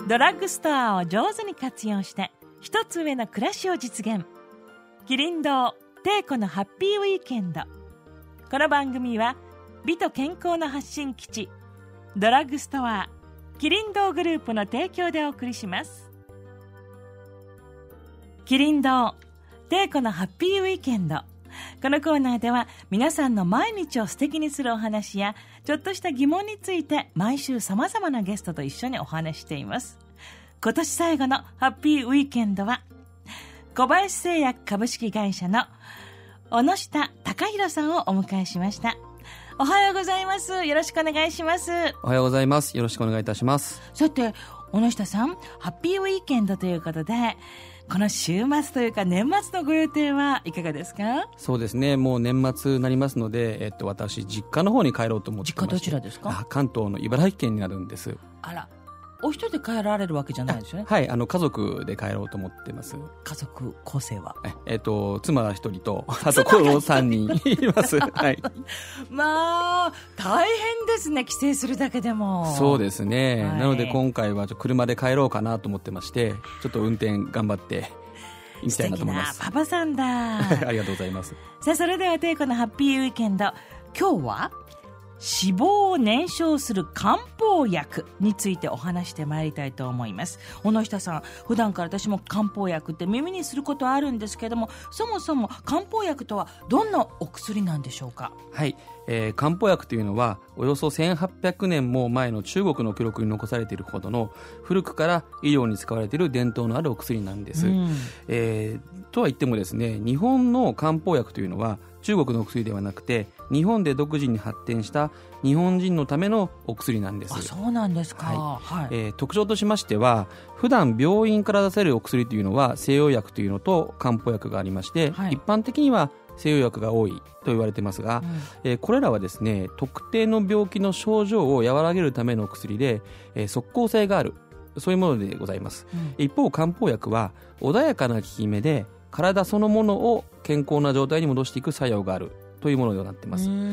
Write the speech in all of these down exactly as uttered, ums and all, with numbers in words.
ドラッグストアを上手に活用して一つ上の暮らしを実現。キリン堂テイコのハッピーウィーケンド。この番組は美と健康の発信基地ドラッグストアキリン堂グループの提供でお送りします。キリン堂テイコのハッピーウィーケンド。このコーナーでは皆さんの毎日を素敵にするお話やちょっとした疑問について毎週さまざまなゲストと一緒にお話しています。今年最後のハッピーウィーケンドは小林製薬株式会社の小野下貴弘さんをお迎えしました。おはようございます。よろしくお願いします。 おはようございます。よろしくお願いいたします。 さて小野下さん、ハッピーウィーケンドということでこの週末というか年末のご予定はいかがですか？ そうですね、もう年末になりますので、えっと、私実家の方に帰ろうと思ってまして。 実家どちらですか？ 関東の茨城県になるんです。 あら、お一人で帰られるわけじゃないですよね？ はい、あの家族で帰ろうと思ってます。 家族構成はえ、えっと、妻一人とあと子供さんにんいます、はい、 まあ大変ですね、帰省するだけでも。 そうですね、 はい、 なので今回はちょっと車で帰ろうかなと思ってまして、ちょっと運転頑張っていきたいなと思います。 素敵なパパさんだありがとうございます。 さあ、それではテイコのハッピーウィーケンド、今日は脂肪を燃焼する漢方薬についてお話してまいりたいと思います。小野下さん、普段から私も漢方薬って耳にすることはあるんですけども、そもそも漢方薬とはどんなお薬なんでしょうか？ はい、えー、漢方薬というのはおよそせんはっぴゃくねんも前の中国の記録に残されているほどの古くから医療に使われている伝統のあるお薬なんです、うんえー、とは言ってもですね、日本の漢方薬というのは中国のお薬ではなくて日本で独自に発展した日本人のためのお薬なんです。 あ、そうなんですか、 はいはいえー、特徴としましては、普段病院から出せるお薬というのは西洋薬というのと漢方薬がありまして、はい、一般的には西洋薬が多いと言われていますが、うんえー、これらはですね、特定の病気の症状を和らげるための薬で、えー、即効性がある、そういうものでございます、うん、一方漢方薬は穏やかな効き目で体そのものを健康な状態に戻していく作用があるというものとなっています。はい、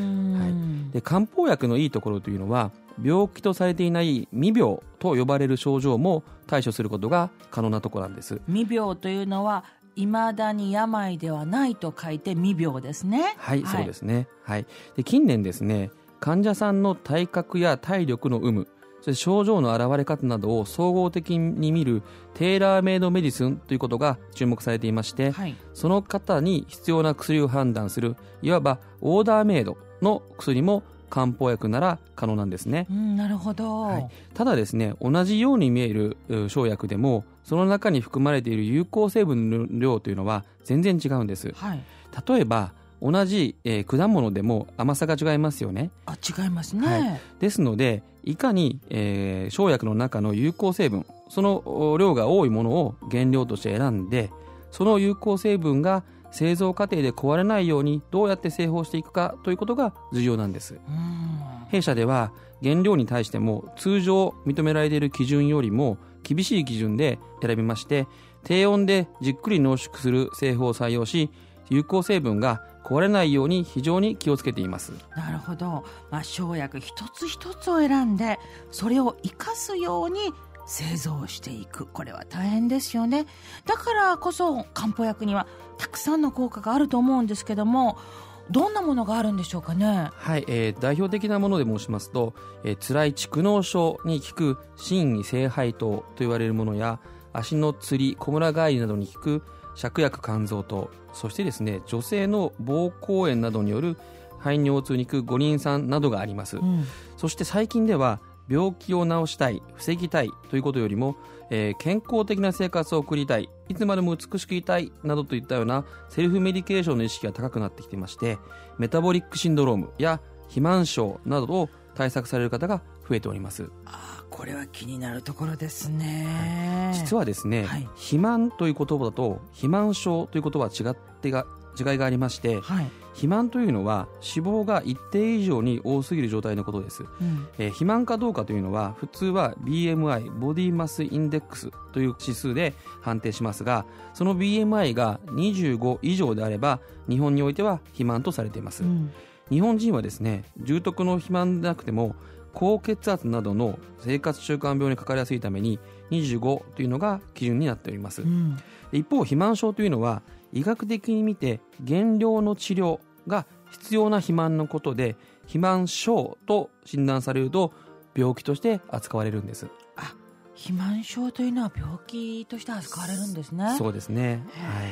で漢方薬のいいところというのは、病気とされていない未病と呼ばれる症状も対処することが可能なところなんです。 未病というのは未だに病ではないと書いて未病ですね。 はい、はい、そうですね、はい、で近年ですね、患者さんの体格や体力の有無、そして症状の現れ方などを総合的に見るテーラーメイドメディスンということが注目されていまして、はい、その方に必要な薬を判断するいわばオーダーメイドの薬も漢方薬なら可能なんですね、 うん、なるほど、 はい、ただですね、同じように見える生薬でもその中に含まれている有効成分の量というのは全然違うんです、はい、例えば同じ、えー、果物でも甘さが違いますよね。 あ、違いますね、はい、 ですのでいかに、えー、生薬の中の有効成分、その量が多いものを原料として選んで、その有効成分が製造過程で壊れないようにどうやって製法していくかということが重要なんです。うん、弊社では原料に対しても通常認められている基準よりも厳しい基準で選びまして、低温でじっくり濃縮する製法を採用し、有効成分が壊れないように非常に気をつけています。 なるほど、まあ、生薬一つ一つを選んでそれを生かすように製造していく、これは大変ですよね。だからこそ漢方薬にはたくさんの効果があると思うんですけども、どんなものがあるんでしょうかね？ はい、えー、代表的なもので申しますと、えー、辛い蓄膿症に効く心位聖杯湯と言われるものや、足のつり、こむら返りなどに効く芍薬甘草湯、そしてですね、女性の膀胱炎などによる排尿痛に効く五輪酸などがあります、うん、そして最近では病気を治したい、防ぎたいということよりも、えー、健康的な生活を送りたい、いつまでも美しくいたいなどといったようなセルフメディケーションの意識が高くなってきていまして、メタボリックシンドロームや肥満症などを対策される方が増えております。 あ、これは気になるところですね、 はい、実はですね、はい、肥満という言葉だと肥満症という言葉は違ってが違いがありまして、はい、肥満というのは脂肪が一定以上に多すぎる状態のことです、うんえー、肥満かどうかというのは普通は ビーエムアイ ボディマスインデックスという指数で判定しますが、その ビーエムアイ がにじゅうご以上であれば日本においては肥満とされています、うん、日本人はですね、重篤の肥満でなくても高血圧などの生活習慣病にかかりやすいためににじゅうごというのが基準になっております、うん、一方肥満症というのは医学的に見て減量の治療が必要な肥満のことで肥満症と診断されると病気として扱われるんです。 あ、肥満症というのは病気として扱われるんですね。 そうですね、はい、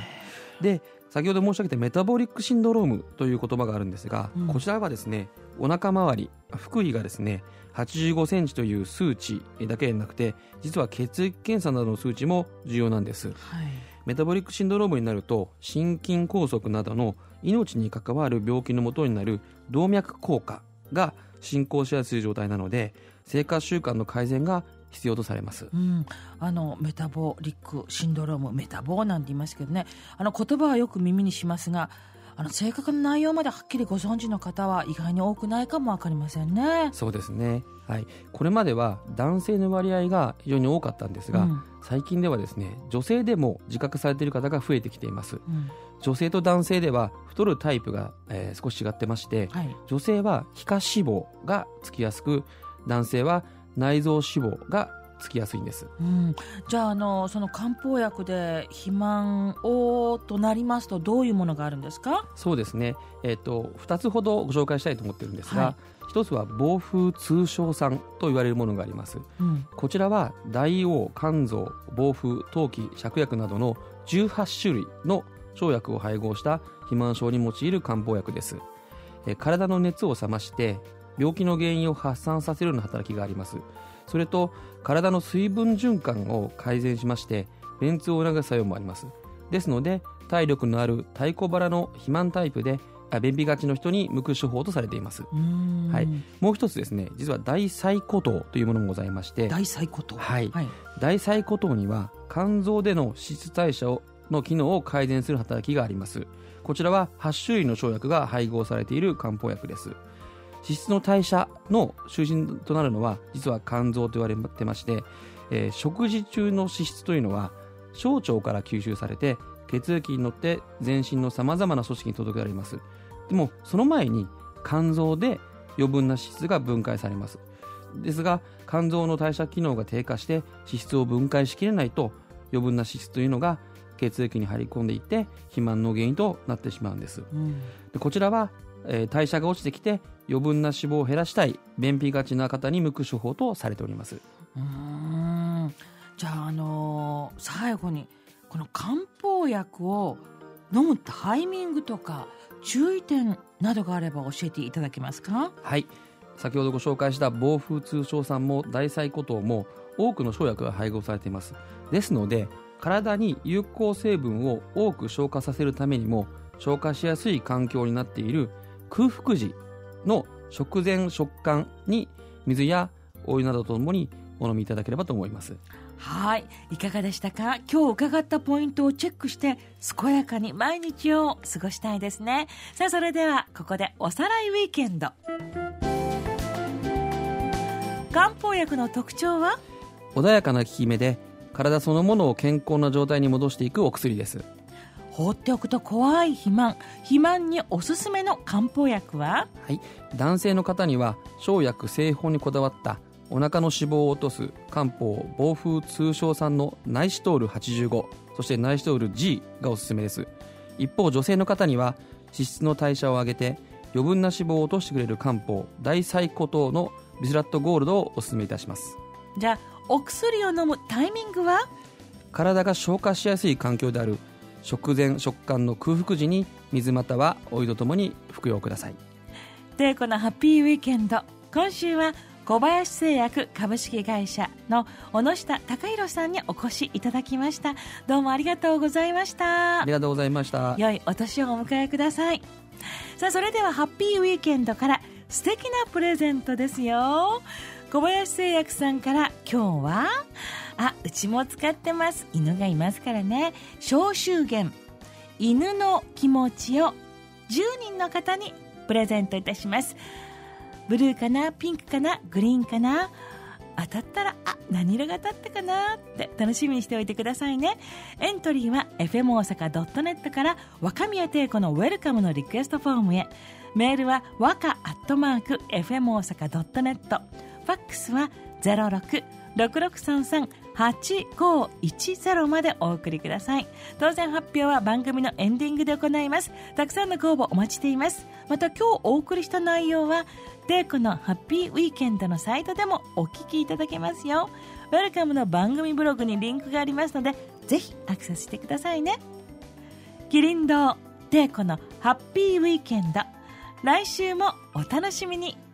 で先ほど申し上げたメタボリックシンドロームという言葉があるんですが、うん、こちらはですねお腹周り腹囲がですねはちじゅうごセンチという数値だけでなくて実は血液検査などの数値も重要なんです、はい、メタボリックシンドロームになると心筋梗塞などの命に関わる病気のもとになる動脈硬化が進行しやすい状態なので生活習慣の改善が必要とされます、うん、 あのメタボリックシンドロームメタボなんて言いますけどね、あの言葉はよく耳にしますがあの正確な内容まではっきりご存知の方は意外に多くないかも分かりませんね。 そうですね、はい、これまでは男性の割合が非常に多かったんですが、うん、最近ではですね女性でも自覚されている方が増えてきています、うん、女性と男性では太るタイプが、えー、少し違ってまして、はい、女性は皮下脂肪がつきやすく男性は内臓脂肪がつきやすいんです、うん、 じゃあ、あのその漢方薬で肥満をとなりますとどういうものがあるんですか？ そうですね、えー、とふたつほどご紹介したいと思っているんですが、はい、ひとつは防風通商酸と言われるものがあります、うん、こちらは大黄、甘草、防風、当帰、芍薬などのじゅうはちしゅるいの生薬を配合した肥満症に用いる漢方薬です。えー、体の熱を冷まして病気の原因を発散させるような働きがあります。それと体の水分循環を改善しまして便通を促す作用もあります。ですので体力のある太鼓腹の肥満タイプで便秘がちの人に向く処方とされています。はい、もう一つですね実は大柴胡湯というものもございまして、 大柴胡湯、 はいはい、大柴胡湯には肝臓での脂質代謝の機能を改善する働きがあります。こちらははちしゅるいの生薬が配合されている漢方薬です。脂質の代謝の中心となるのは実は肝臓と言われてまして、えー、食事中の脂質というのは小腸から吸収されて血液に乗って全身のさまざまな組織に届けられます。でもその前に肝臓で余分な脂質が分解されます。ですが肝臓の代謝機能が低下して脂質を分解しきれないと余分な脂質というのが血液に入り込んでいって肥満の原因となってしまうんです、うん、でこちらは、えー、代謝が落ちてきて余分な脂肪を減らしたい便秘がちな方に向く処方とされております。 うーん、じゃあ、あのー、最後にこの漢方薬を飲むタイミングとか注意点などがあれば教えていただけますか？ はい、先ほどご紹介した防風通商酸も大柴胡湯も多くの生薬が配合されています。ですので体に有効成分を多く消化させるためにも消化しやすい環境になっている空腹時の食前食間に水やお湯などとともにお飲みいただければと思います。 はい、いかがでしたか？今日伺ったポイントをチェックして健やかに毎日を過ごしたいですね。さあ、それではここでおさらいウィーケンド。漢方薬の特徴は穏やかな効き目で体そのものを健康な状態に戻していくお薬です。 放っておくと怖い肥満肥満におすすめの漢方薬は、 はい、男性の方には生薬製法にこだわったお腹の脂肪を落とす漢方防風通商酸のナイシトールはちじゅうご、そしてナイシトール G がおすすめです。一方女性の方には脂質の代謝を上げて余分な脂肪を落としてくれる漢方大柴胡湯のビスラットゴールドをおすすめいたします。 じゃあお薬を飲むタイミングは体が消化しやすい環境である食前食間の空腹時に水またはお湯とともに服用ください。 デーコのハッピーウィーケンド、今週は小林製薬株式会社の小野下隆弘さんにお越しいただきました。どうもありがとうございました。 ありがとうございました。 良いお年をお迎えください。さあ、それではハッピーウィーケンドから素敵なプレゼントですよ。小林製薬さんから今日はあ、うちも使ってます、犬がいますからね、消臭源犬の気持ちをじゅうにんの方にプレゼントいたします。ブルーかな、ピンクかな、グリーンかな、当たったらあ、何色が当たったかなって楽しみにしておいてくださいね。エントリーは エフエム 大阪 ドットネット から若宮亭子のウェルカムのリクエストフォームへ。メールはわかアットマーク エフエム 大阪 ドットネットファックスは ゼロろく ろくろくさんさん はちごいちゼロ までお送りください。当選発表は番組のエンディングで行います。たくさんのご応募お待ちしています。また今日お送りした内容はデーコのハッピーウィーケンドのサイトでもお聞きいただけますよ。ウェルカムの番組ブログにリンクがありますので、ぜひアクセスしてくださいね。キリン堂デーコのハッピーウィーケンド、来週もお楽しみに。